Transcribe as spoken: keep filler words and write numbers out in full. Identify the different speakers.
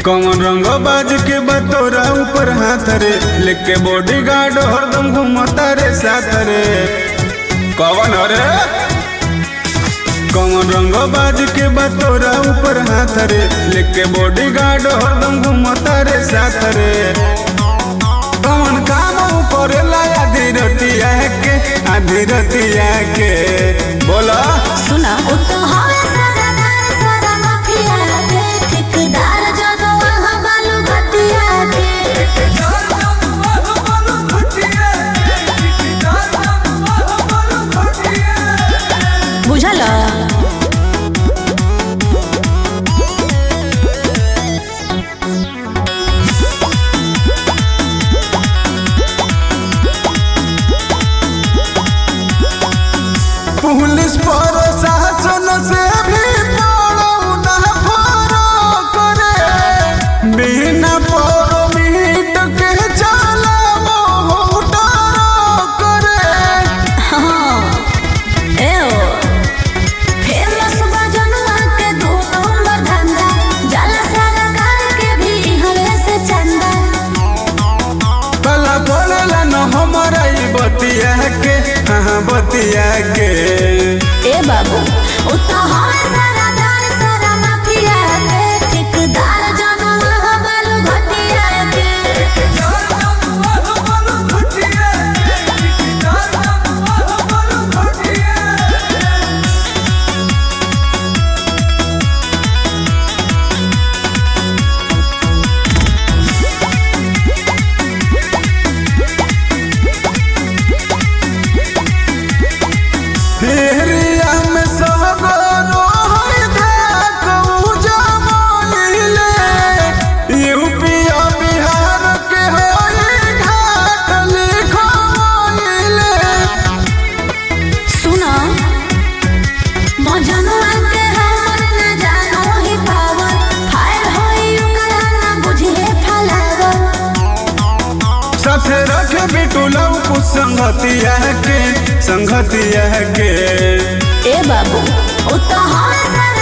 Speaker 1: कौन रंग बाज के बतोरा ऊपर हाथ रे, लेके बॉडी गार्ड हरदम घूमता रे साथ रे। कौन रे कौन रंग बाज के बतोरा ऊपर हाथ रे, लेके बॉडी गार्ड हरदम घूमता रे साथ रे। कौन काम करेला आधी रतिया के आधी रतिया के बोला
Speaker 2: सुना तो हवे सरदार सारा माफिया के ठेकेदार जब वहां बालू घटिया के बुझल
Speaker 1: पुलिस प्रशासन से भी बड़ो ना फरक करे, बिना परमिट के चलावो होटल करे।
Speaker 2: हाँ ए ओ फेमस बजनुआ के दो नंबर धंधा, जाला सरकार के भी हवे से चंदा।
Speaker 1: कला बोलेला न हमारा ई बतिया के, हाँ बतिया के।
Speaker 2: ए बाबू उ तो हवे सरदार सारा माफिया के ठेकेदार जब वहां बालू घटिया के
Speaker 1: फेरिया में सबरो है धाक उजमइले, यूपी और बिहार के होई घाट लिखइले।
Speaker 2: सुना मजनुआ के हमर न जानो ही पावर, फायर होई ओकरा न बुझे फलावर।
Speaker 1: साथे रखे बिटुलौ कुछ संगतिया के संगतिया के।
Speaker 2: ए बाबू उ तो हवे